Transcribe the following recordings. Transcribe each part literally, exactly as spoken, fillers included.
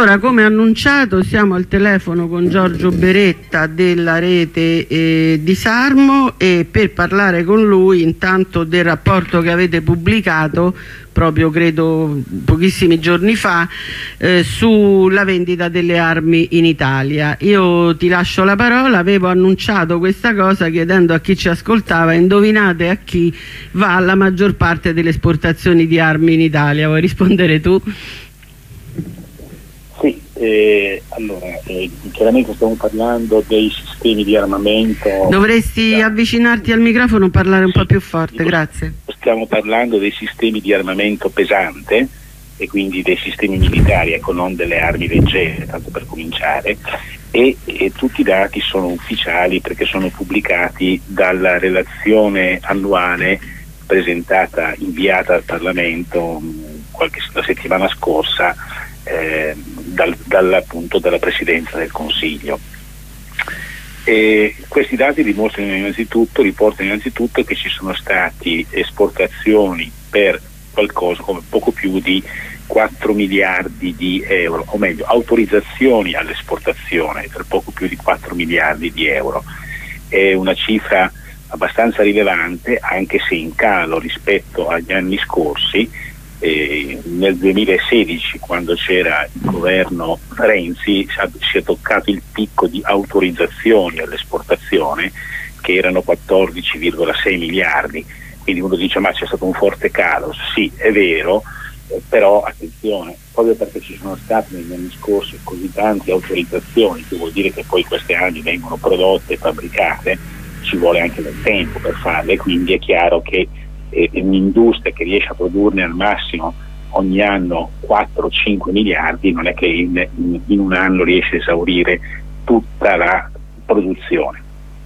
Allora, come annunciato, siamo al telefono con Giorgio Beretta della rete eh, Disarmo, e per parlare con lui intanto del rapporto che avete pubblicato proprio credo pochissimi giorni fa eh, sulla vendita delle armi in Italia. Io ti lascio la parola. Avevo annunciato questa cosa chiedendo a chi ci ascoltava: indovinate a chi va la maggior parte delle esportazioni di armi in Italia. Vuoi rispondere tu? Sì, eh, allora, eh, chiaramente stiamo parlando dei sistemi di armamento. Dovresti da... avvicinarti al microfono e parlare un sì, po' più forte, grazie. Stiamo parlando dei sistemi di armamento pesante e quindi dei sistemi militari, ecco, non delle armi leggere, tanto per cominciare, e, e tutti i dati sono ufficiali perché sono pubblicati dalla relazione annuale presentata, inviata al Parlamento mh, qualche la settimana scorsa, Eh, dal, dal, appunto dalla Presidenza del Consiglio. E questi dati dimostrano innanzitutto, riportano innanzitutto che ci sono stati esportazioni per qualcosa come poco più di quattro miliardi di euro, o meglio autorizzazioni all'esportazione per poco più di quattro miliardi di euro. È una cifra abbastanza rilevante, anche se in calo rispetto agli anni scorsi. Eh, nel duemilasedici, quando c'era il governo Renzi, si è toccato il picco di autorizzazioni all'esportazione che erano quattordici virgola sei miliardi, quindi uno dice ma c'è stato un forte calo. Sì, è vero, eh, però attenzione, proprio perché ci sono state negli anni scorsi così tante autorizzazioni, che vuol dire che poi queste armi vengono prodotte e fabbricate, ci vuole anche del tempo per farle, quindi è chiaro che e un'industria che riesce a produrne al massimo ogni anno quattro cinque miliardi non è che in, in, in un anno riesce a esaurire tutta la produzione,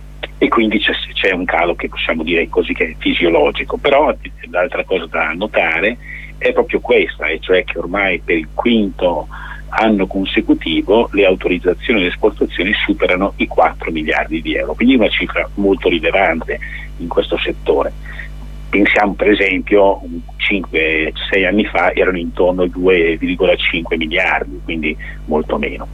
e quindi c'è, c'è un calo che possiamo dire così che è fisiologico. Però l'altra cosa da notare è proprio questa, e cioè che ormai per il quinto anno consecutivo le autorizzazioni e le esportazioni superano i quattro miliardi di euro, quindi una cifra molto rilevante in questo settore. Pensiamo per esempio cinque sei anni fa erano intorno ai due virgola cinque miliardi, quindi molto meno,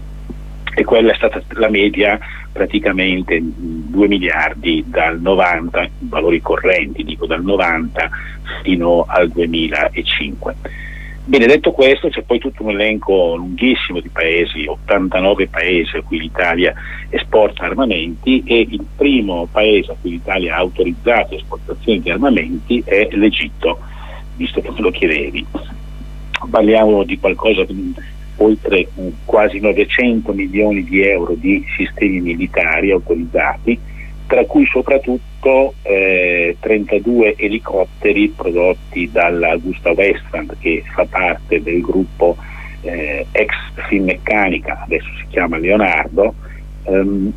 e quella è stata la media praticamente due miliardi dal novanta, valori correnti dico, dal novanta fino al duemilacinque. Bene, detto questo, c'è poi tutto un elenco lunghissimo di paesi, ottantanove paesi a cui l'Italia esporta armamenti, e il primo paese a cui l'Italia ha autorizzato esportazioni di armamenti è l'Egitto, visto che me lo chiedevi. Parliamo di qualcosa di oltre quasi novecento milioni di euro di sistemi militari autorizzati, tra cui soprattutto eh, trentadue elicotteri prodotti dalla Gustav-Westland, che fa parte del gruppo eh, ex Finmeccanica, adesso si chiama Leonardo, ehm,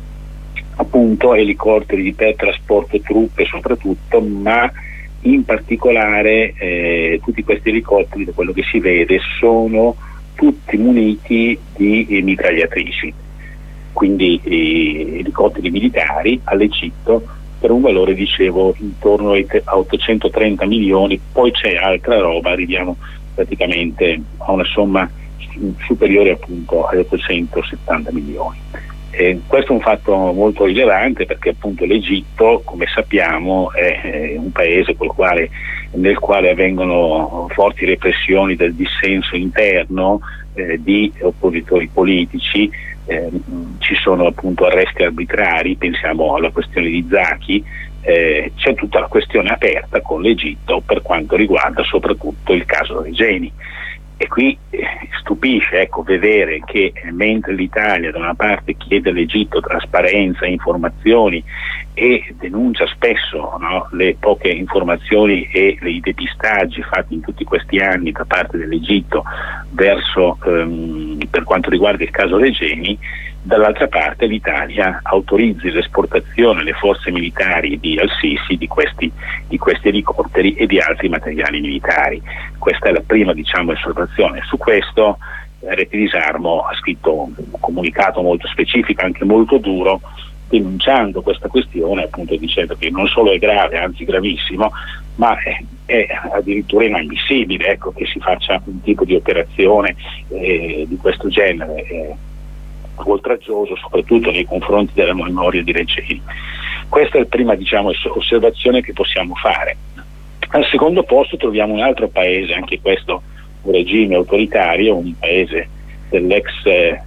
appunto elicotteri per trasporto truppe soprattutto, ma in particolare eh, tutti questi elicotteri, da quello che si vede, sono tutti muniti di eh, mitragliatrici, quindi eh, elicotteri militari all'Egitto per un valore, dicevo, intorno a ottocentotrenta milioni. Poi c'è altra roba, arriviamo praticamente a una somma superiore appunto agli ottocentosettanta milioni. Eh, questo è un fatto molto rilevante perché appunto l'Egitto, come sappiamo, è, è un paese col quale, nel quale avvengono forti repressioni del dissenso interno eh, di oppositori politici. Eh, ci sono appunto arresti arbitrari, pensiamo alla questione di Zaki, eh, c'è tutta la questione aperta con l'Egitto per quanto riguarda soprattutto il caso Regeni. E qui eh, stupisce ecco vedere che eh, mentre l'Italia da una parte chiede all'Egitto trasparenza, informazioni e denuncia spesso, no, le poche informazioni e i depistaggi fatti in tutti questi anni da parte dell'Egitto verso ehm, per quanto riguarda il caso Regeni, dall'altra parte l'Italia autorizzi l'esportazione alle forze militari di Al-Sisi di questi, di questi elicotteri e di altri materiali militari. Questa è la prima, diciamo, osservazione. Su questo Rete Disarmo ha scritto un comunicato molto specifico, anche molto duro, denunciando questa questione, appunto dicendo che non solo è grave, anzi gravissimo, ma è, è addirittura inammissibile, ecco, che si faccia un tipo di operazione eh, di questo genere, eh, oltraggioso soprattutto nei confronti della memoria di Regeni. Questa è la prima, diciamo, osservazione che possiamo fare. Al secondo posto troviamo un altro paese, anche questo un regime autoritario, un paese dell'ex eh,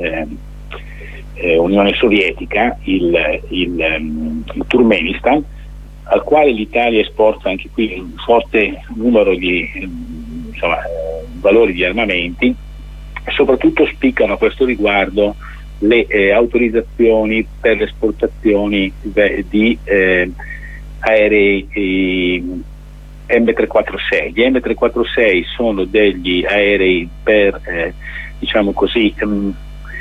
eh, Unione Sovietica, il, il, um, il Turkmenistan, al quale l'Italia esporta anche qui un forte numero di insomma, valori di armamenti. Soprattutto spiccano a questo riguardo le eh, autorizzazioni per le esportazioni di eh, aerei eh, M trecentoquarantasei. Gli M trecentoquarantasei sono degli aerei per eh, diciamo così um,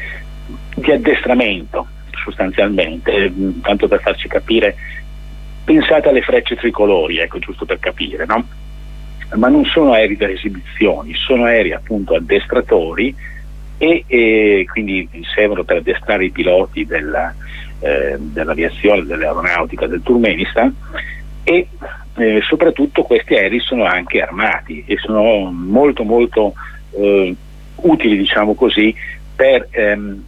di addestramento sostanzialmente, eh, tanto per farci capire, pensate alle frecce tricolori, ecco, giusto per capire, no? Ma non sono aerei per esibizioni, sono aerei appunto addestratori e, e quindi servono per addestrare i piloti della, eh, dell'aviazione, dell'aeronautica del Turkmenistan, e eh, soprattutto questi aerei sono anche armati e sono molto molto eh, utili, diciamo così, per, ehm,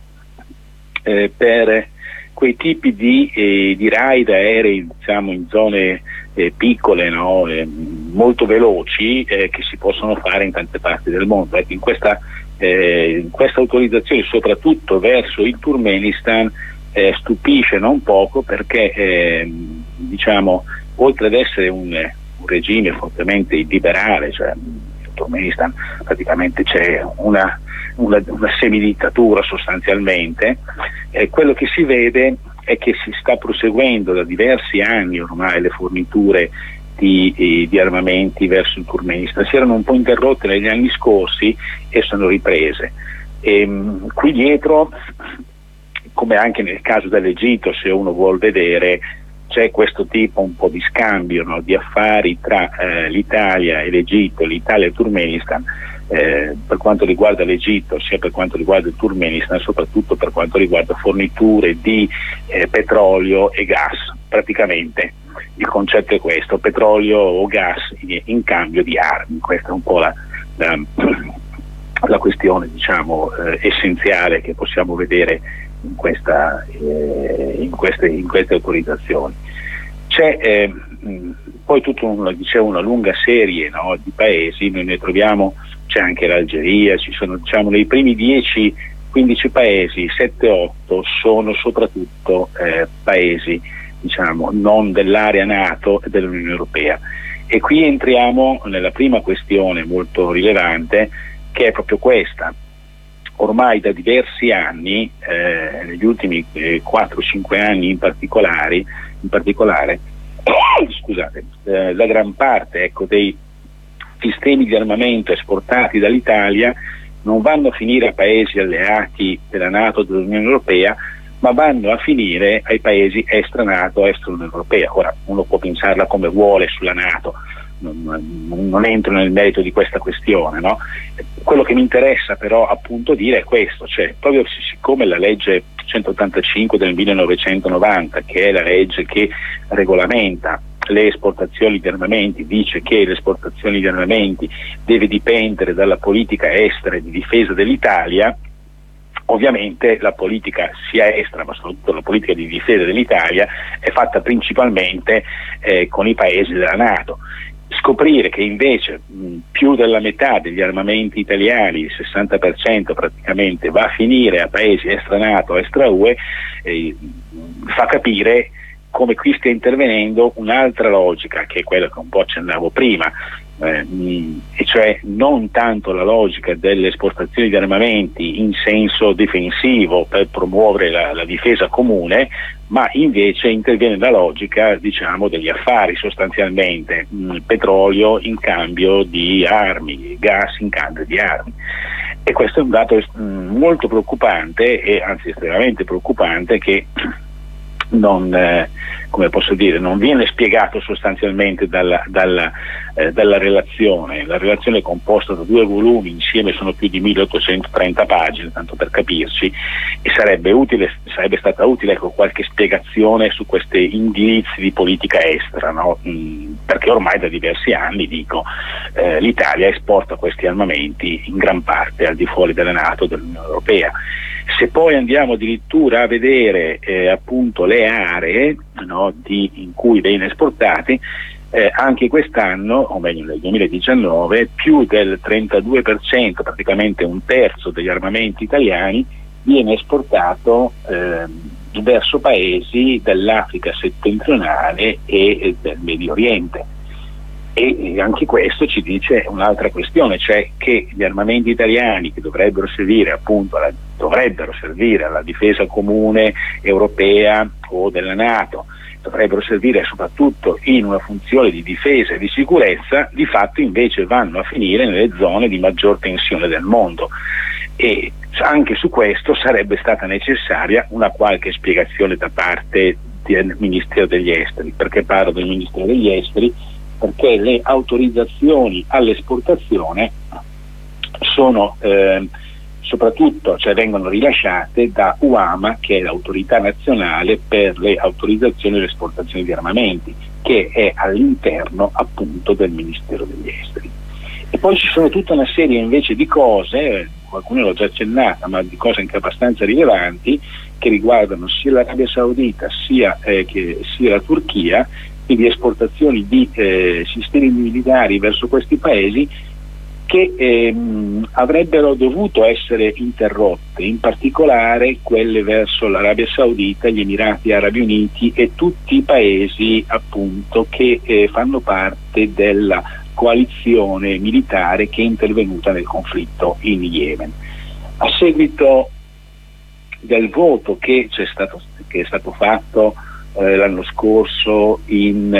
eh, per quei tipi di, eh, di raid aerei, diciamo, in zone eh, piccole, no? eh, molto veloci, eh, che si possono fare in tante parti del mondo. Ecco, in questa, eh, in questa autorizzazione, soprattutto verso il Turkmenistan, eh, stupisce non poco, perché eh, diciamo, oltre ad essere un, un regime fortemente illiberale, cioè in Turkmenistan praticamente c'è una Una, una semidittatura sostanzialmente, eh, quello che si vede è che si sta proseguendo da diversi anni ormai le forniture di, di, di armamenti verso il Turkmenistan. Si erano un po' interrotte negli anni scorsi e sono riprese. E, mh, qui dietro, come anche nel caso dell'Egitto, se uno vuol vedere, c'è questo tipo un po' di scambio, no, di affari tra eh, l'Italia e l'Egitto, l'Italia e il Turkmenistan, eh, per quanto riguarda l'Egitto, sia per quanto riguarda il Turkmenistan, soprattutto per quanto riguarda forniture di eh, petrolio e gas. Praticamente il concetto è questo: petrolio o gas in, in cambio di armi. Questa è un po' la, la, la questione, diciamo, eh, essenziale che possiamo vedere in, questa, eh, in, queste, in queste autorizzazioni. C'è eh, mh, poi tutta un, dicevo, una lunga serie, no, di paesi. Noi ne troviamo, c'è anche l'Algeria, ci sono, diciamo, nei primi dieci quindici paesi, sette otto sono soprattutto eh, paesi, diciamo, non dell'area NATO e dell'Unione Europea. E qui entriamo nella prima questione molto rilevante, che è proprio questa. Ormai da diversi anni, eh, negli ultimi eh, quattro cinque anni in particolare, in particolare scusate, eh, la gran parte, ecco, dei sistemi di armamento esportati dall'Italia non vanno a finire a paesi alleati della NATO e dell'Unione Europea, ma vanno a finire ai paesi extra NATO, extra Unione Europea. Ora, uno può pensarla come vuole sulla NATO, non, non entro nel merito di questa questione, no? Quello che mi interessa però appunto dire è questo, cioè proprio siccome la legge centottantacinque del millenovecentonovanta, che è la legge che regolamenta le esportazioni di armamenti, dice che le esportazioni di armamenti deve dipendere dalla politica estera e di difesa dell'Italia, ovviamente la politica sia estera ma soprattutto la politica di difesa dell'Italia è fatta principalmente eh, con i paesi della NATO. Scoprire che invece mh, più della metà degli armamenti italiani, il sessanta per cento praticamente, va a finire a paesi extra NATO, extra U E, eh, fa capire come qui stia intervenendo un'altra logica, che è quella che un po' accennavo prima, eh, mh, e cioè non tanto la logica delle esportazioni di armamenti in senso difensivo per promuovere la, la difesa comune, ma invece interviene la logica, diciamo, degli affari sostanzialmente, mh, petrolio in cambio di armi, gas in cambio di armi. E questo è un dato mh, molto preoccupante, e anzi estremamente preoccupante, che non, eh, come posso dire, non viene spiegato sostanzialmente dalla, dalla, eh, dalla relazione. La relazione è composta da due volumi, insieme sono più di milleottocentotrenta pagine, tanto per capirci, e sarebbe utile, sarebbe stata utile ecco, qualche spiegazione su questi indirizzi di politica estera, no? Mm, perché ormai da diversi anni, dico, eh, l'Italia esporta questi armamenti in gran parte al di fuori della NATO e dell'Unione Europea. Se poi andiamo addirittura a vedere eh, appunto le aree, no, di, in cui viene esportati, eh, anche quest'anno, o meglio nel duemiladiciannove, più del trentadue per cento, praticamente un terzo degli armamenti italiani, viene esportato eh, verso paesi dell'Africa settentrionale e del Medio Oriente. E anche questo ci dice un'altra questione, cioè che gli armamenti italiani che dovrebbero servire appunto alla, dovrebbero servire alla difesa comune europea o della NATO, dovrebbero servire soprattutto in una funzione di difesa e di sicurezza, di fatto invece vanno a finire nelle zone di maggior tensione del mondo. E anche su questo sarebbe stata necessaria una qualche spiegazione da parte del Ministero degli Esteri. Perché parlo del Ministero degli Esteri? Perché le autorizzazioni all'esportazione sono eh, soprattutto, cioè vengono rilasciate da U A M A, che è l'autorità nazionale per le autorizzazioni all'esportazione di armamenti, che è all'interno appunto del Ministero degli Esteri. E poi ci sono tutta una serie invece di cose, qualcuno l'ho già accennata, ma di cose anche abbastanza rilevanti, che riguardano sia l'Arabia Saudita sia, eh, che, sia la Turchia, di esportazioni di eh, sistemi militari verso questi paesi che ehm, avrebbero dovuto essere interrotte, in particolare quelle verso l'Arabia Saudita, gli Emirati Arabi Uniti e tutti i paesi appunto che eh, fanno parte della coalizione militare che è intervenuta nel conflitto in Yemen. A seguito del voto che c'è stato, che è stato fatto Eh, l'anno scorso, in,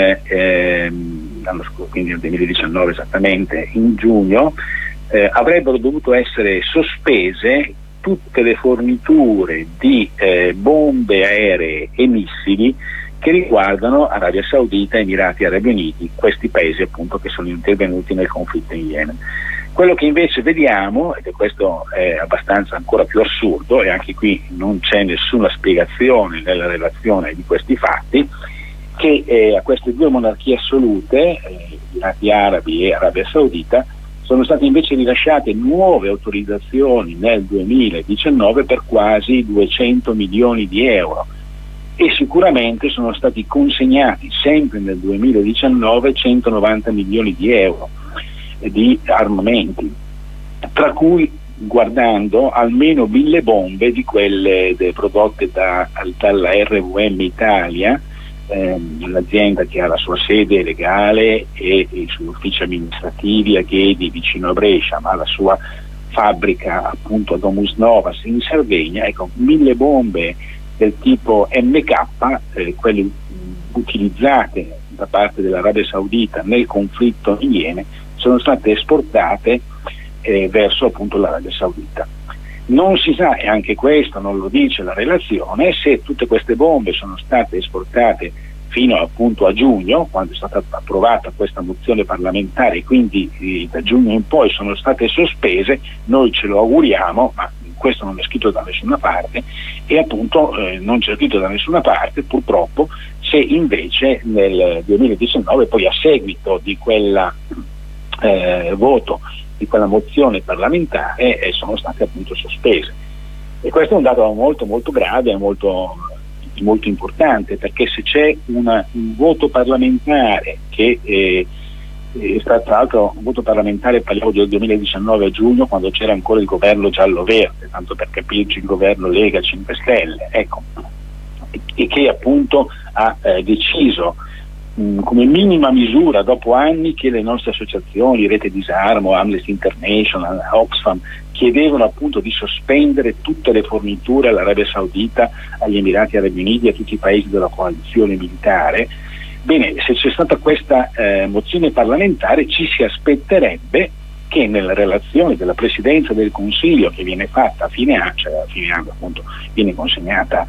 ehm, l'anno scorso, quindi nel duemiladiciannove esattamente, in giugno, eh, avrebbero dovuto essere sospese tutte le forniture di eh, bombe aeree e missili che riguardano Arabia Saudita e Emirati Arabi Uniti, questi paesi appunto che sono intervenuti nel conflitto in Yemen. Quello che invece vediamo, ed è questo è abbastanza ancora più assurdo, e anche qui non c'è nessuna spiegazione nella relazione di questi fatti, che eh, a queste due monarchie assolute, eh, Emirati Arabi e Arabia Saudita, sono state invece rilasciate nuove autorizzazioni nel duemiladiciannove per quasi duecento milioni di euro, e sicuramente sono stati consegnati sempre nel duemiladiciannove centonovanta milioni di euro di armamenti, tra cui, guardando, almeno mille bombe di quelle de, prodotte da, dalla R V M Italia, ehm, l'azienda che ha la sua sede legale e i suoi uffici amministrativi a Ghedi vicino a Brescia, ma la sua fabbrica appunto a Domus Novas in Sardegna. Ecco, mille bombe del tipo M K, eh, quelle mh, utilizzate da parte dell'Arabia Saudita nel conflitto in Yemen, sono state esportate eh, verso appunto l'Arabia Saudita. Non si sa, e anche questo non lo dice la relazione, se tutte queste bombe sono state esportate fino appunto a giugno, quando è stata approvata questa mozione parlamentare, e quindi eh, da giugno in poi sono state sospese. Noi ce lo auguriamo, ma questo non è scritto da nessuna parte, e appunto eh, non c'è scritto da nessuna parte purtroppo se invece nel duemiladiciannove, poi a seguito di quella Eh, voto, di quella mozione parlamentare, eh, sono state appunto sospese. E questo è un dato molto molto grave e molto, molto importante, perché se c'è una, un voto parlamentare che eh, è stato, tra l'altro un voto parlamentare, parliamo del duemiladiciannove a giugno, quando c'era ancora il governo giallo-verde, tanto per capirci il governo Lega cinque Stelle, ecco, e, e che appunto ha eh, deciso come minima misura, dopo anni che le nostre associazioni, Rete Disarmo, Amnesty International, Oxfam, chiedevano appunto di sospendere tutte le forniture all'Arabia Saudita, agli Emirati Arabi Uniti e a tutti i paesi della coalizione militare. Bene, se c'è stata questa eh, mozione parlamentare, ci si aspetterebbe che nella relazione della Presidenza del Consiglio, che viene fatta a fine anno, cioè a fine anno appunto viene consegnata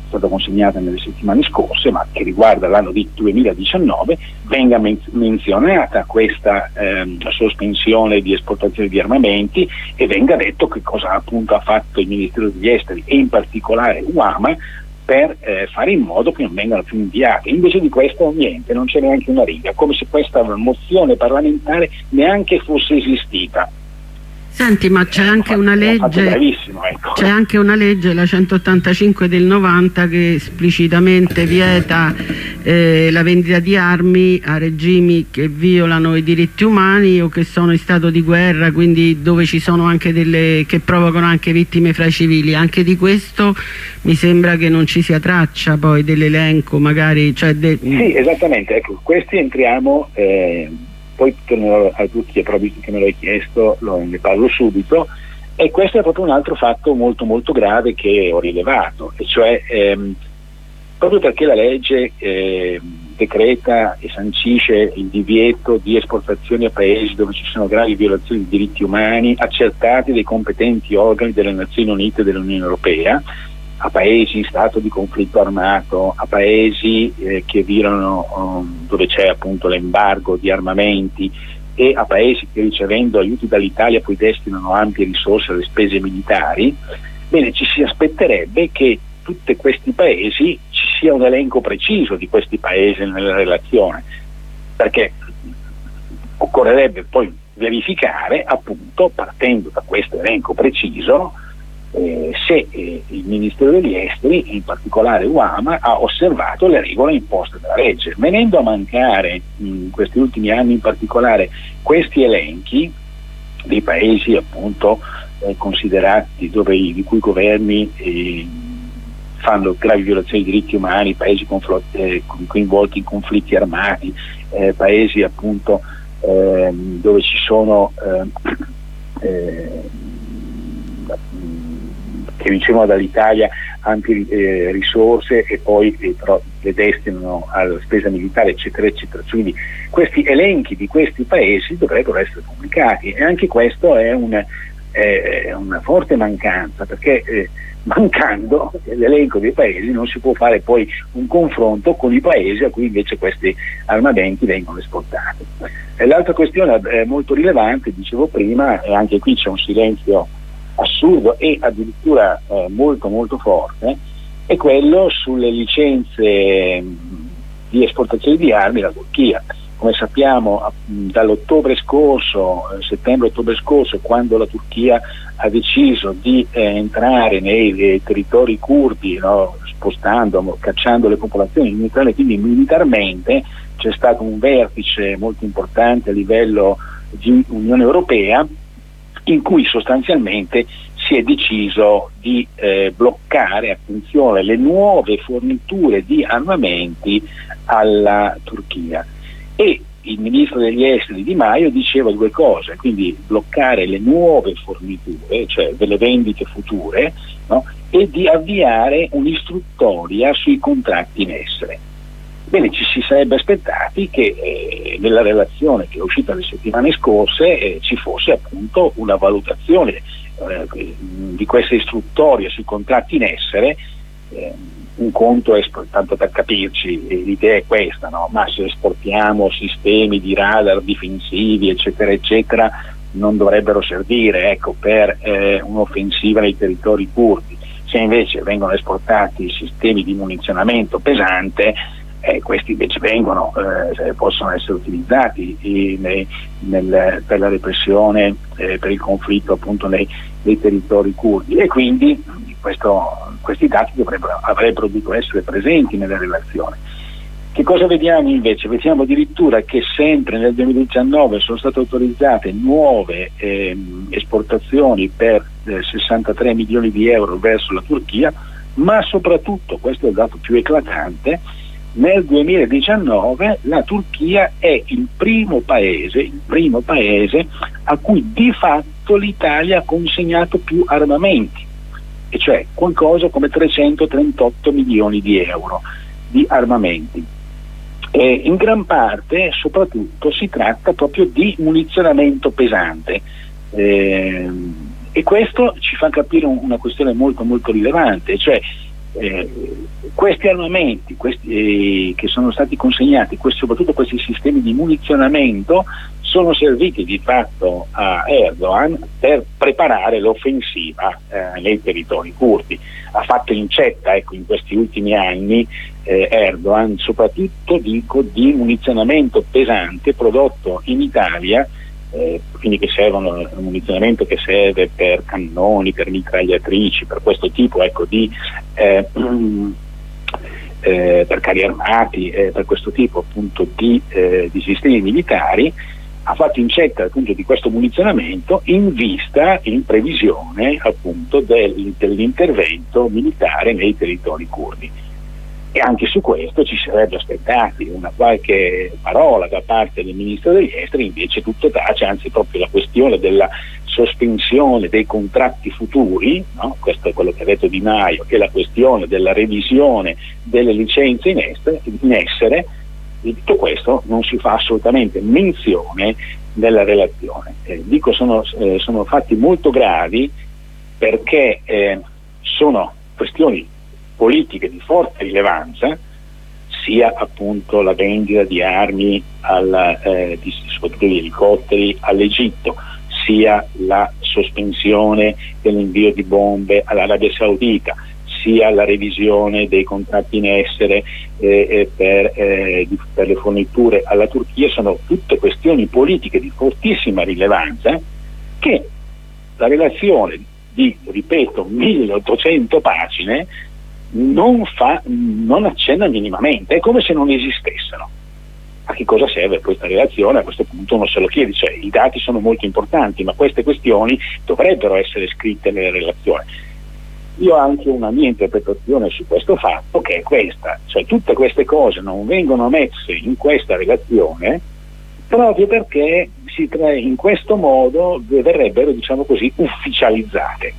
stata consegnata nelle settimane scorse, ma che riguarda l'anno di duemiladiciannove, venga men- menzionata questa ehm, sospensione di esportazione di armamenti e venga detto che cosa appunto ha fatto il Ministero degli Esteri e in particolare U A M A per eh, fare in modo che non vengano più inviate. Invece di questo niente, non c'è neanche una riga, come se questa mozione parlamentare neanche fosse esistita. Senti, ma c'è anche una legge, ecco. c'è anche una legge, la centottantacinque del novanta, che esplicitamente vieta eh, la vendita di armi a regimi che violano i diritti umani o che sono in stato di guerra, quindi dove ci sono anche delle che provocano anche vittime fra i civili. Anche di questo mi sembra che non ci sia traccia poi dell'elenco, magari. Cioè de... Sì, esattamente, ecco, questi entriamo. Eh... Poi tornerò alla Turchia, però visto che me l'hai chiesto lo, ne parlo subito, e questo è proprio un altro fatto molto molto grave che ho rilevato, e cioè ehm, proprio perché la legge eh, decreta e sancisce il divieto di esportazioni a paesi dove ci sono gravi violazioni di diritti umani accertati dai competenti organi delle Nazioni Unite e dell'Unione Europea, a paesi in stato di conflitto armato, a paesi eh, che violano um, dove c'è appunto l'embargo di armamenti, e a paesi che ricevendo aiuti dall'Italia poi destinano ampie risorse alle spese militari. Bene, ci si aspetterebbe che tutti questi paesi ci sia un elenco preciso di questi paesi nella relazione, perché occorrerebbe poi verificare, appunto, partendo da questo elenco preciso, Eh, se eh, il Ministero degli Esteri, in particolare U A M A, ha osservato le regole imposte dalla legge. Venendo a mancare in questi ultimi anni in particolare questi elenchi dei paesi appunto eh, considerati dove i, di cui i governi eh, fanno gravi violazioni dei diritti umani, paesi eh, coinvolti in conflitti armati, eh, paesi appunto eh, dove ci sono eh, eh, che ricevono dall'Italia ampie eh, risorse e poi eh, però le destinano alla spesa militare, eccetera eccetera. Quindi questi elenchi di questi paesi dovrebbero essere pubblicati, e anche questo è una, eh, una forte mancanza, perché eh, mancando l'elenco dei paesi non si può fare poi un confronto con i paesi a cui invece questi armamenti vengono esportati. E l'altra questione eh, molto rilevante, dicevo prima, e anche qui c'è un silenzio assurdo e addirittura eh, molto molto forte, è quello sulle licenze mh, di esportazione di armi alla Turchia. Come sappiamo, mh, dall'ottobre scorso, eh, settembre-ottobre scorso, quando la Turchia ha deciso di eh, entrare nei eh, territori curdi, no, spostando, cacciando le popolazioni militarmente, quindi militarmente, c'è stato un vertice molto importante a livello di Unione Europea, in cui sostanzialmente si è deciso di eh, bloccare, attenzione, le nuove forniture di armamenti alla Turchia. E il ministro degli esteri Di Maio diceva due cose, quindi bloccare le nuove forniture, cioè delle vendite future, no? E di avviare un'istruttoria sui contratti in essere. Bene, ci si sarebbe aspettati che eh, nella relazione che è uscita le settimane scorse eh, ci fosse appunto una valutazione eh, di questa istruttoria sui contratti in essere. Eh, un conto è, tanto per capirci, eh, l'idea è questa, no? Ma se esportiamo sistemi di radar difensivi eccetera eccetera non dovrebbero servire, ecco, per eh, un'offensiva nei territori curdi. Se invece vengono esportati sistemi di munizionamento pesante, Eh, questi invece vengono, eh, possono essere utilizzati in, nel, per la repressione, eh, per il conflitto appunto nei, nei territori curdi, e quindi questo, questi dati dovrebbero, avrebbero dovuto essere presenti nella relazione. Che cosa vediamo invece? Vediamo addirittura che sempre nel duemiladiciannove sono state autorizzate nuove eh, esportazioni per eh, sessantatré milioni di euro verso la Turchia, ma soprattutto, questo è il dato più eclatante, nel duemiladiciannove la Turchia è il primo paese, il primo paese a cui di fatto l'Italia ha consegnato più armamenti, e cioè qualcosa come trecentotrentotto milioni di euro di armamenti. E in gran parte, soprattutto, si tratta proprio di munizionamento pesante. Eh, e questo ci fa capire una questione molto molto rilevante, cioè Eh, questi armamenti questi, eh, che sono stati consegnati, questi, soprattutto questi sistemi di munizionamento, sono serviti di fatto a Erdogan per preparare l'offensiva eh, nei territori curdi. Ha fatto incetta, ecco, in questi ultimi anni eh, Erdogan, soprattutto dico di munizionamento pesante prodotto in Italia, eh, quindi che servono un munizionamento che serve per cannoni, per mitragliatrici, per questo tipo, ecco, di eh, eh, per carri armati, eh, per questo tipo appunto di, eh, di sistemi militari. Ha fatto incetta appunto di questo munizionamento in vista, in previsione appunto del, dell'intervento militare nei territori curdi. E anche su questo ci sarebbe aspettati una qualche parola da parte del ministro degli esteri, invece tutto tace, anzi proprio la questione della sospensione dei contratti futuri, no? Questo è quello che ha detto Di Maio, e la questione della revisione delle licenze in, est- in essere. Di tutto questo non si fa assolutamente menzione nella relazione. Eh, dico sono, eh, sono fatti molto gravi perché eh, sono questioni politiche di forte rilevanza, sia appunto la vendita di armi, alla, eh, di, soprattutto di elicotteri, all'Egitto, sia la sospensione dell'invio di bombe all'Arabia Saudita, sia la revisione dei contratti in essere eh, per, eh, di, per le forniture alla Turchia. Sono tutte questioni politiche di fortissima rilevanza che la relazione di, ripeto, milleottocento pagine non, fa, non accenna minimamente, è come se non esistessero. A che cosa serve questa relazione? A questo punto uno se lo chiede, cioè i dati sono molto importanti, ma queste questioni dovrebbero essere scritte nella relazione. Io ho anche una mia interpretazione su questo fatto, che è questa, cioè tutte queste cose non vengono messe in questa relazione proprio perché si tra- in questo modo verrebbero, diciamo così, ufficializzate.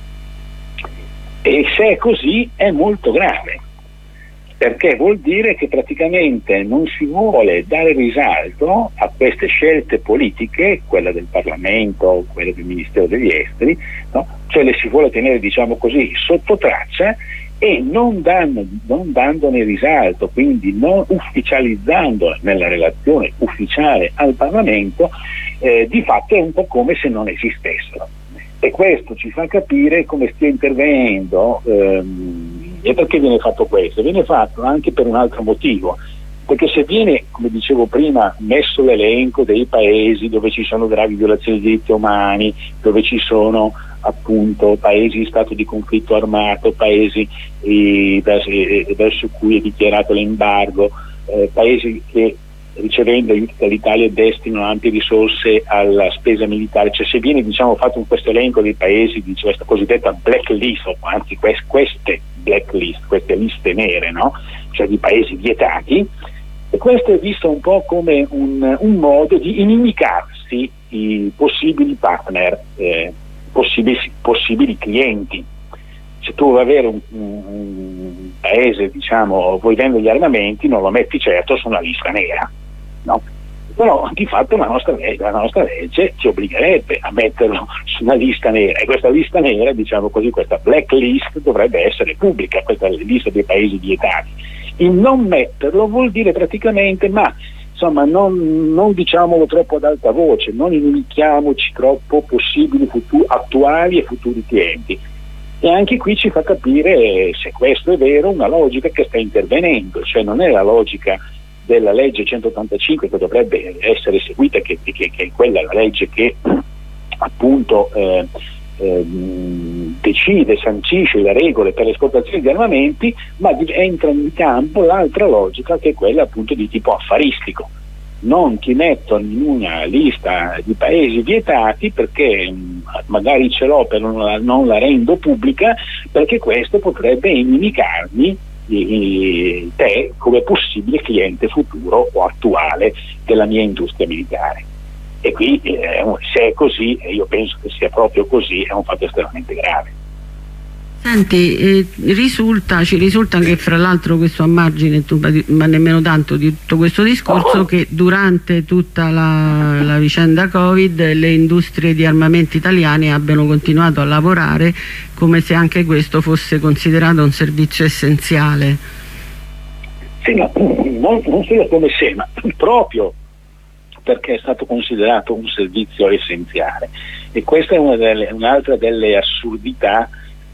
E se è così è molto grave, perché vuol dire che praticamente non si vuole dare risalto a queste scelte politiche, quella del Parlamento, quella del Ministero degli Esteri, no? Cioè le si vuole tenere, diciamo così, sotto traccia e non, danno, non dandone risalto, quindi non ufficializzando nella relazione ufficiale al Parlamento, eh, di fatto è un po' come se non esistessero. E questo ci fa capire come stia intervenendo. Ehm, E perché viene fatto questo? Viene fatto anche per un altro motivo, perché se viene, come dicevo prima, messo l'elenco dei paesi dove ci sono gravi violazioni dei diritti umani, dove ci sono appunto paesi in stato di conflitto armato, paesi eh, verso, eh, verso cui è dichiarato l'embargo, eh, paesi che ricevendo aiuti dall'Italia destinano ampie risorse alla spesa militare, cioè se viene, diciamo, fatto in questo elenco dei paesi di questa cosiddetta blacklist, o anzi quest, queste blacklist, queste liste nere, no? Cioè di paesi vietati, e questo è visto un po' come un, un modo di inimicarsi i possibili partner, eh, possibili, possibili clienti. Se tu vuoi avere un, un paese, diciamo, vuoi vendere gli armamenti, non lo metti certo su una lista nera, no? Però di fatto la nostra, legge, la nostra legge ci obbligherebbe a metterlo su una lista nera, e questa lista nera, diciamo così, questa blacklist dovrebbe essere pubblica, questa lista dei paesi vietati. Il non metterlo vuol dire praticamente, ma insomma non, non diciamolo troppo ad alta voce, non inimichiamoci troppo possibili futuri, attuali e futuri clienti. E anche qui ci fa capire, se questo è vero, una logica che sta intervenendo, cioè non è la logica della legge centottantacinque che dovrebbe essere seguita, che, che, che è quella la legge che appunto eh, eh, decide, sancisce le regole per l'esportazione di armamenti, ma entra in campo l'altra logica, che è quella appunto di tipo affaristico. Non ti mettono in una lista di paesi vietati perché mh, magari ce l'ho, però non la, non la rendo pubblica, perché questo potrebbe inimicarmi eh, te come possibile cliente futuro o attuale della mia industria militare. E qui eh, se è così, e io penso che sia proprio così, è un fatto estremamente grave. Senti, eh, risulta, ci risulta che fra l'altro questo a margine, tu, ma nemmeno tanto di tutto questo discorso, che durante tutta la, la vicenda Covid le industrie di armamenti italiane abbiano continuato a lavorare come se anche questo fosse considerato un servizio essenziale. Sì, no, non, non solo come se, ma proprio perché è stato considerato un servizio essenziale. E questa è una delle, un'altra delle assurdità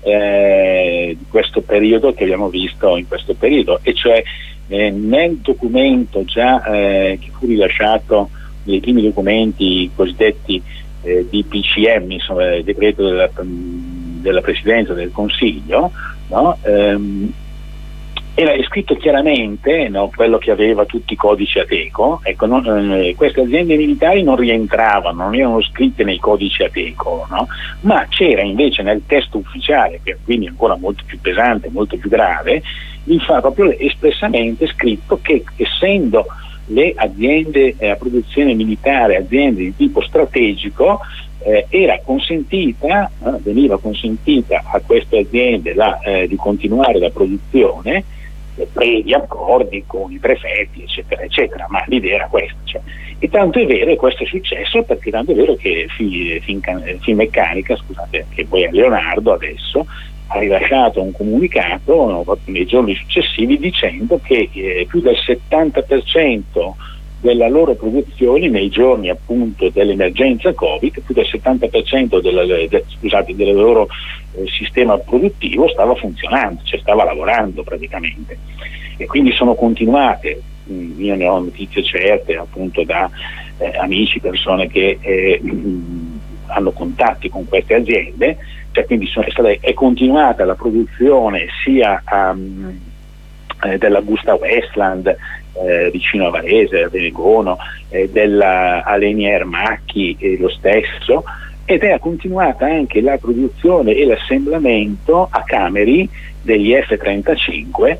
Eh, di questo periodo che abbiamo visto in questo periodo, e cioè eh, nel documento già eh, che fu rilasciato, nei primi documenti cosiddetti eh, D P C M, insomma il decreto della, della Presidenza del Consiglio, no? ehm, era scritto chiaramente, no, quello che aveva tutti i codici Ateco. Ecco, non, eh, queste aziende militari non rientravano, non erano scritte nei codici Ateco, no? Ma c'era invece nel testo ufficiale, che quindi è ancora molto più pesante, molto più grave, il fa proprio espressamente scritto che, essendo le aziende eh, a produzione militare aziende di tipo strategico, eh, era consentita, eh, veniva consentita a queste aziende la, eh, di continuare la produzione previ accordi con i prefetti, eccetera eccetera, ma l'idea era questa, cioè. E tanto è vero, e questo è successo perché tanto è vero che Finmeccanica, scusate, che poi è Leonardo adesso, ha rilasciato un comunicato, no, nei giorni successivi, dicendo che eh, più del settanta per cento della loro produzione nei giorni appunto dell'emergenza Covid, più del settanta per cento della, de, scusate, del loro eh, sistema produttivo stava funzionando, cioè stava lavorando praticamente. E quindi sono continuate, mh, io ne ho notizie certe appunto da eh, amici, persone che eh, mh, hanno contatti con queste aziende, cioè quindi sono, è, stata, è continuata la produzione sia um, eh, dell'Augusta Westland Eh, vicino a Varese, a Venegono, eh, della Alenia Ermacchi, eh, lo stesso, ed è continuata anche la produzione e l'assemblamento a Cameri degli F trentacinque,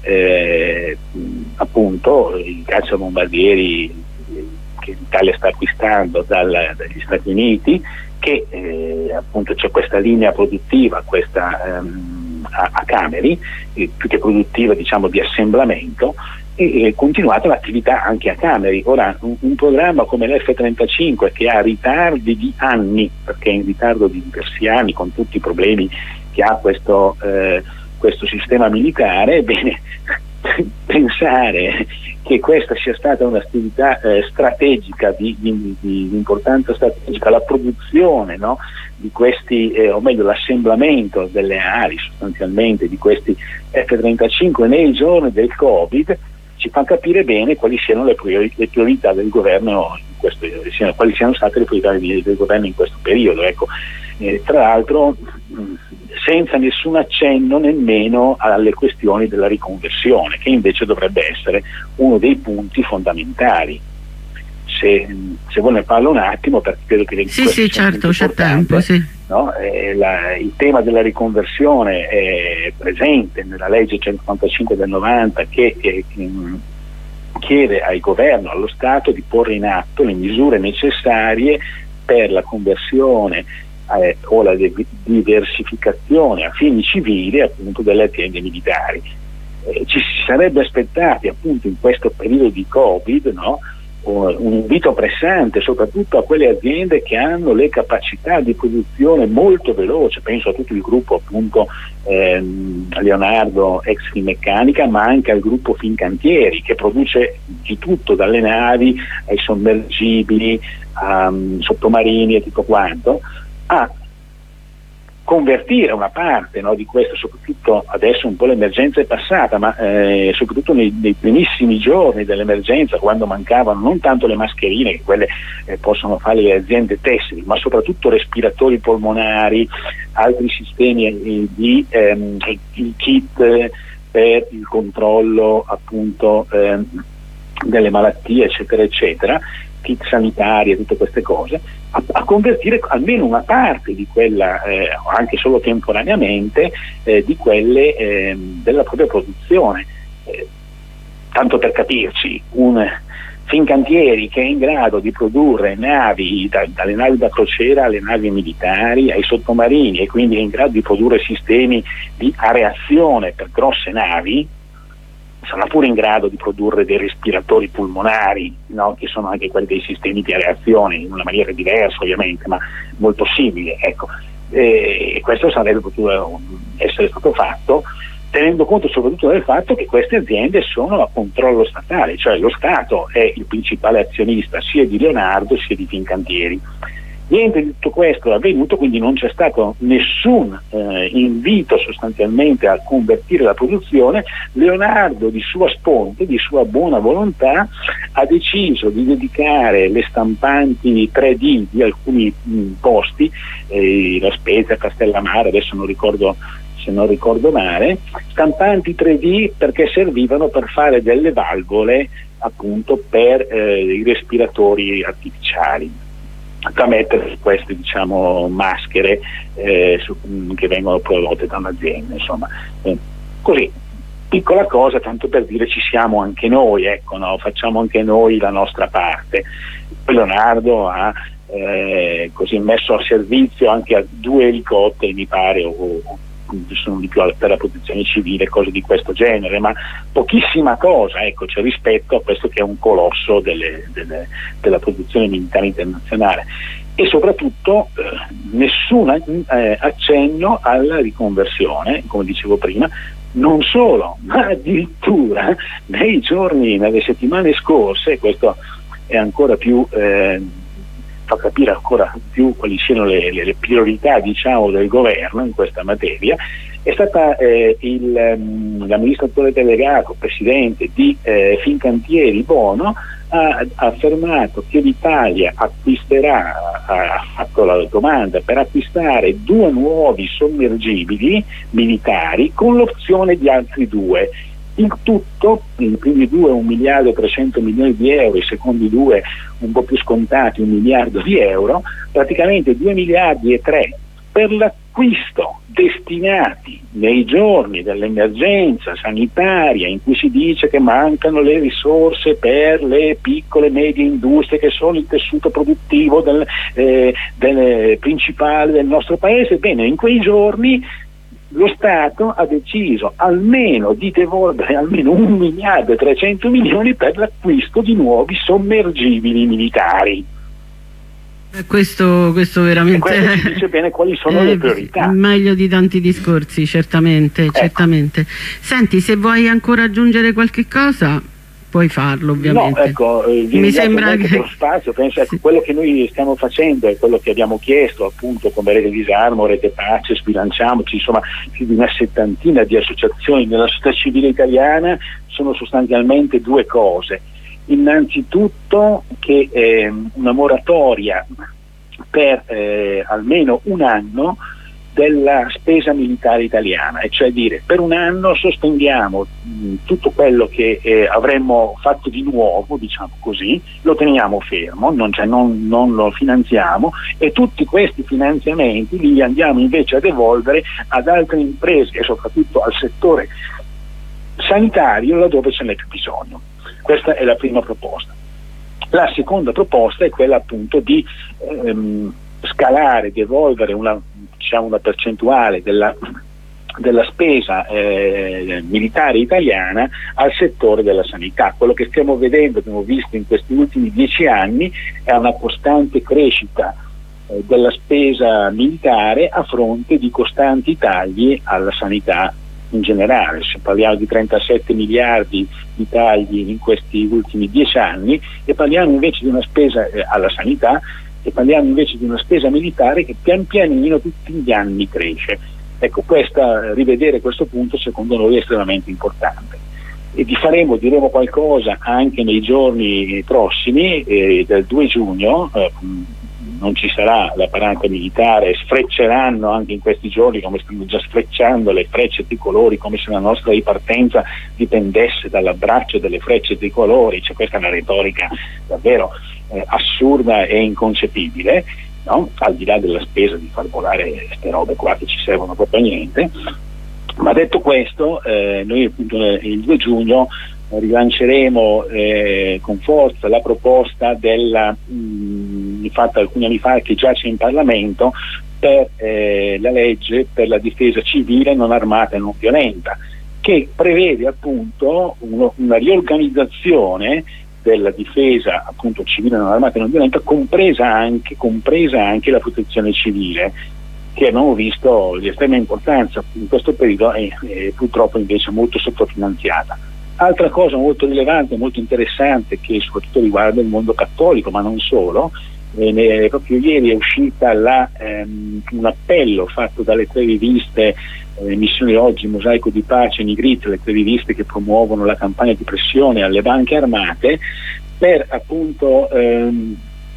eh, appunto i cacciabombardieri che l'Italia sta acquistando dal, dagli Stati Uniti, che eh, appunto c'è questa linea produttiva, questa ehm, a, a Cameri, eh, più che produttiva, diciamo di assemblamento, e è continuata l'attività anche a Cameri. Ora un, un programma come l'F trentacinque, che ha ritardi di anni, perché è in ritardo di diversi anni con tutti i problemi che ha questo, eh, questo sistema militare, ebbene pensare che questa sia stata un'attività eh, strategica di, di, di importanza strategica, la produzione, no, di questi, eh, o meglio l'assemblamento delle ali sostanzialmente di questi F trentacinque nei giorni del Covid, ci fa capire bene quali siano le, priori, le priorità del governo in questo, siano, quali siano state le priorità del, del governo in questo periodo. Ecco, eh, tra l'altro mh, senza nessun accenno nemmeno alle questioni della riconversione, che invece dovrebbe essere uno dei punti fondamentali. Se, se vuoi ne parlo un attimo, perché credo che sì sì certo c'è tempo, sì. No? Eh, la, il tema della riconversione è presente nella legge centoquarantacinque del novanta, che eh, chiede al governo, allo Stato, di porre in atto le misure necessarie per la conversione eh, o la diversificazione a fini civili appunto delle aziende militari. Eh, ci si sarebbe aspettati appunto in questo periodo di Covid, no? un invito pressante soprattutto a quelle aziende che hanno le capacità di produzione molto veloce, penso a tutto il gruppo appunto ehm, Leonardo ex Finmeccanica, ma anche al gruppo Fincantieri, che produce di tutto, dalle navi ai sommergibili, a um, sottomarini e tutto quanto, a convertire una parte, no, di questo, soprattutto adesso un po' l'emergenza è passata, ma eh, soprattutto nei, nei primissimi giorni dell'emergenza, quando mancavano non tanto le mascherine, che quelle eh, possono fare le aziende tessili, ma soprattutto respiratori polmonari, altri sistemi eh, di ehm, il kit per il controllo appunto ehm, delle malattie, eccetera eccetera, kit sanitari e tutte queste cose, a, a convertire almeno una parte di quella, eh, anche solo temporaneamente, eh, di quelle eh, della propria produzione. Eh, tanto per capirci, un Fincantieri che è in grado di produrre navi, da, dalle navi da crociera alle navi militari, ai sottomarini, e quindi è in grado di produrre sistemi di areazione per grosse navi, sarà pure in grado di produrre dei respiratori polmonari, no? Che sono anche quelli dei sistemi di areazione, in una maniera diversa ovviamente, ma molto simile. Ecco. E questo sarebbe potuto essere stato fatto, tenendo conto soprattutto del fatto che queste aziende sono a controllo statale, cioè lo Stato è il principale azionista sia di Leonardo sia di Fincantieri. Niente di tutto questo è avvenuto, quindi non c'è stato nessun eh, invito sostanzialmente a convertire la produzione. Leonardo di sua sponte, di sua buona volontà, ha deciso di dedicare le stampanti tre D di alcuni mh, posti, eh, La Spezia, Castellammare, adesso non ricordo, se non ricordo male, stampanti tre D perché servivano per fare delle valvole appunto per eh, i respiratori artificiali, da mettere queste, diciamo, maschere eh, su, che vengono prodotte da un'azienda, insomma, eh, così, piccola cosa, tanto per dire ci siamo anche noi, ecco, no? Facciamo anche noi la nostra parte. Leonardo ha eh, così messo a servizio anche a due elicotteri, mi pare, o, o sono di più per la protezione civile, cose di questo genere, ma pochissima cosa, ecco, cioè, rispetto a questo che è un colosso delle, delle, della produzione militare internazionale. E soprattutto eh, nessun eh, accenno alla riconversione, come dicevo prima, non solo, ma addirittura nei giorni, nelle settimane scorse, questo è ancora più eh, fa capire ancora più quali siano le, le, le priorità, diciamo, del governo in questa materia. È stata eh, il, um, l'amministratore delegato, presidente di eh, Fincantieri Bono, ha, ha affermato che l'Italia acquisterà, ha fatto la domanda per acquistare due nuovi sommergibili militari con l'opzione di altri due. Il tutto, i primi due un miliardo e trecento milioni di euro, i secondi due un po' più scontati un miliardo di euro, praticamente due miliardi e tre per l'acquisto, destinati nei giorni dell'emergenza sanitaria in cui si dice che mancano le risorse per le piccole e medie industrie che sono il tessuto produttivo del, eh, del principale del nostro paese. Bene, in quei giorni lo Stato ha deciso almeno di devolvere almeno un miliardo e trecento milioni per l'acquisto di nuovi sommergibili militari. Questo, questo veramente e questo ci dice bene quali sono è le priorità. Meglio di tanti discorsi, certamente, ecco. certamente. Senti, se vuoi ancora aggiungere qualche cosa puoi farlo, ovviamente. No, ecco, eh, mi sembra che lo spazio, penso, ecco, sì. Quello che noi stiamo facendo è quello che abbiamo chiesto, appunto, come Rete Disarmo, Rete Pace, Sbilanciamoci, insomma più di una settantina di associazioni nella società civile italiana. Sono sostanzialmente due cose. Innanzitutto che eh, una moratoria per eh, almeno un anno della spesa militare italiana, e cioè dire, per un anno sospendiamo mh, tutto quello che eh, avremmo fatto di nuovo, diciamo così, lo teniamo fermo, non, cioè non, non lo finanziamo, e tutti questi finanziamenti li andiamo invece a devolvere ad altre imprese e soprattutto al settore sanitario laddove ce n'è più bisogno. Questa è la prima proposta. La seconda proposta è quella appunto di ehm, scalare, devolvere una, diciamo, una percentuale della, della spesa eh, militare italiana al settore della sanità. Quello che stiamo vedendo, abbiamo visto in questi ultimi dieci anni, è una costante crescita eh, della spesa militare a fronte di costanti tagli alla sanità in generale. Se parliamo di trentasette miliardi di tagli in questi ultimi dieci anni, e parliamo invece di una spesa eh, alla sanità, e parliamo invece di una spesa militare che pian pianino tutti gli anni cresce. Ecco, questa, rivedere questo punto secondo noi è estremamente importante, e vi faremo, diremo qualcosa anche nei giorni prossimi. Eh, del due giugno eh, non ci sarà la parata militare, sfrecceranno anche in questi giorni, come stanno già sfrecciando, le frecce tricolori, come se la nostra ripartenza dipendesse dall'abbraccio delle frecce tricolori. Cioè, questa è una retorica davvero eh, assurda e inconcepibile, no? Al di là della spesa di far volare queste robe qua che ci servono proprio a niente. Ma detto questo, eh, noi appunto il due giugno rilanceremo eh, con forza la proposta della, mh, fatta alcuni anni fa, che giace in Parlamento, per eh, la legge per la difesa civile non armata e non violenta, che prevede appunto uno, una riorganizzazione della difesa appunto civile non armata e non violenta, compresa anche, compresa anche la protezione civile, che abbiamo visto di estrema importanza in questo periodo e, e purtroppo invece molto sottofinanziata. Altra cosa molto rilevante, molto interessante, che soprattutto riguarda il mondo cattolico, ma non solo, eh, ne, proprio ieri è uscita la, ehm, un appello fatto dalle tre riviste, eh, Missione Oggi, Mosaico di Pace e Nigrizia, le tre riviste che promuovono la campagna di pressione alle banche armate, per appunto ehm,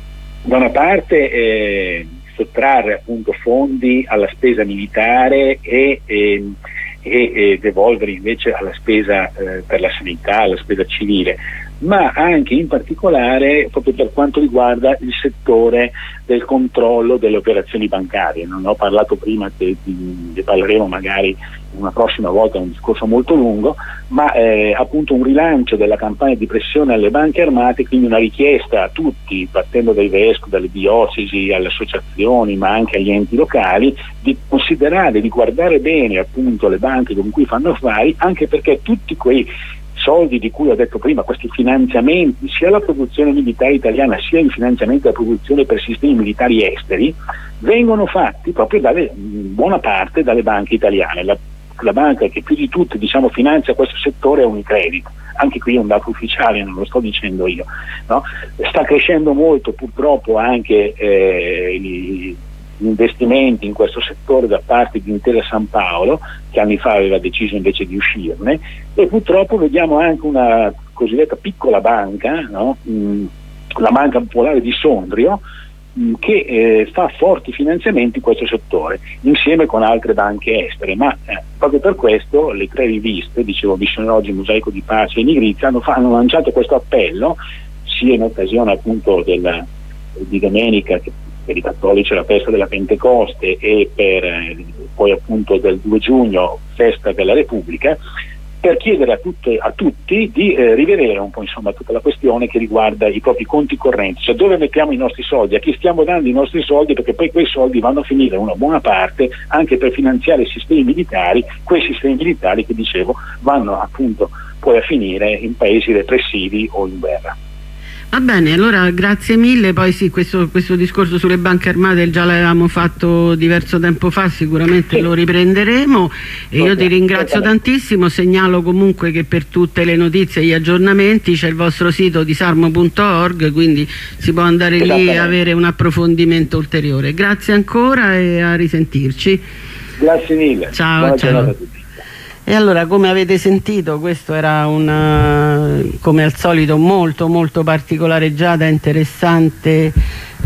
da una parte eh, sottrarre appunto fondi alla spesa militare e, e e, e devolvere invece alla spesa eh, per la sanità, alla spesa civile, ma anche in particolare proprio per quanto riguarda il settore del controllo delle operazioni bancarie. Non ho parlato prima, che ne parleremo magari una prossima volta, è un discorso molto lungo, ma eh, appunto un rilancio della campagna di pressione alle banche armate, quindi una richiesta a tutti, partendo dai vescovi, dalle diocesi, alle associazioni, ma anche agli enti locali, di considerare, di guardare bene appunto le banche con cui fanno affari, anche perché tutti quei soldi di cui ho detto prima, questi finanziamenti, sia alla produzione militare italiana sia i finanziamenti alla produzione per sistemi militari esteri, vengono fatti proprio dalle, in buona parte dalle banche italiane. La, la banca che più di tutte, diciamo, finanzia questo settore è Unicredit, anche qui è un dato ufficiale, non lo sto dicendo io, no? Sta crescendo molto purtroppo anche eh, gli investimenti in questo settore da parte di Intesa San Paolo, che anni fa aveva deciso invece di uscirne, e purtroppo vediamo anche una cosiddetta piccola banca, no? mm, la Banca Popolare di Sondrio, mh, che eh, fa forti finanziamenti in questo settore insieme con altre banche estere, ma eh, proprio per questo le tre riviste, dicevo Missione Oggi, Mosaico di Pace e Nigrizia, hanno, hanno lanciato questo appello sia in occasione appunto del, di domenica, che per i cattolici la festa della Pentecoste, e per eh, poi appunto del due giugno festa della Repubblica, per chiedere a, tutte, a tutti di eh, rivedere un po' insomma tutta la questione che riguarda i propri conti correnti, cioè dove mettiamo i nostri soldi, a chi stiamo dando i nostri soldi, perché poi quei soldi vanno a finire una buona parte anche per finanziare i sistemi militari, quei sistemi militari che dicevo vanno appunto poi a finire in paesi repressivi o in guerra. Va bene, allora grazie mille. Poi sì, questo, questo discorso sulle banche armate già l'avevamo fatto diverso tempo fa, sicuramente sì, lo riprenderemo, e io ti ringrazio tantissimo. Segnalo comunque che per tutte le notizie e gli aggiornamenti c'è il vostro sito disarmo punto org, quindi si può andare lì e avere un approfondimento ulteriore. Grazie ancora e a risentirci. Grazie mille. Ciao, buona ciao. giornata a tutti. E allora, come avete sentito, questo era una, come al solito, molto molto particolareggiata, interessante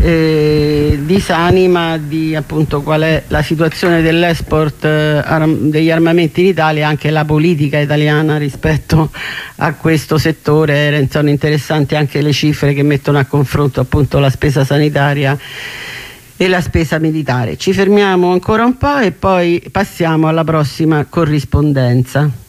eh, disanima di appunto qual è la situazione dell'export eh, arm degli armamenti in Italia, anche la politica italiana rispetto a questo settore. Sono interessanti anche le cifre che mettono a confronto appunto la spesa sanitaria e la spesa militare. Ci fermiamo ancora un po' e poi passiamo alla prossima corrispondenza.